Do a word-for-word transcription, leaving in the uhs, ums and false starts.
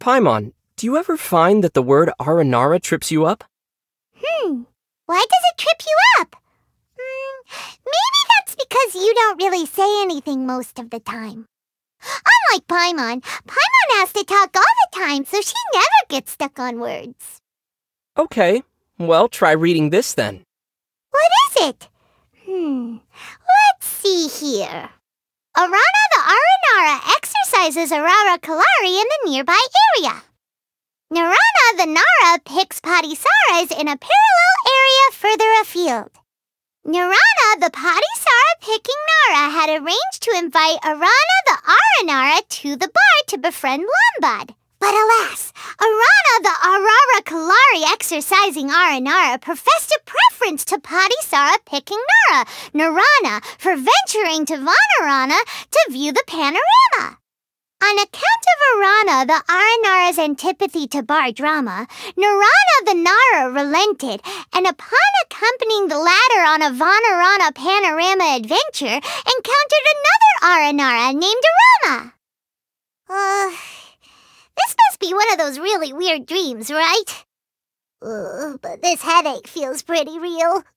Paimon, do you ever find that the word Aranara trips you up? Hmm, why does it trip you up? Hmm, maybe that's because you don't really say anything most of the time. Unlike Paimon, Paimon has to talk all the time, so she never gets stuck on words. Okay, well, try reading this then. What is it? Hmm, let's see here. Arana the Aranara exercises Arara Kalari in the nearby area. Narana the Nara picks Padisaras in a parallel area further afield. Narana the Padisara picking Nara had arranged to invite Arana the Aranara to the bar to befriend Lambad. But alas, Arana the Arara Kalari exercising Aranara professed a preference to Padisara picking Nara, Narana, for venturing to Vanarana to view the panorama. On account of Arana the Aranara's antipathy to bar drama, Narana the Nara relented, and upon accompanying the latter on a Vanarana panorama adventure, encountered another Aranara named Arama. Uh, this must be one of those really weird dreams, right? Uh, but this headache feels pretty real.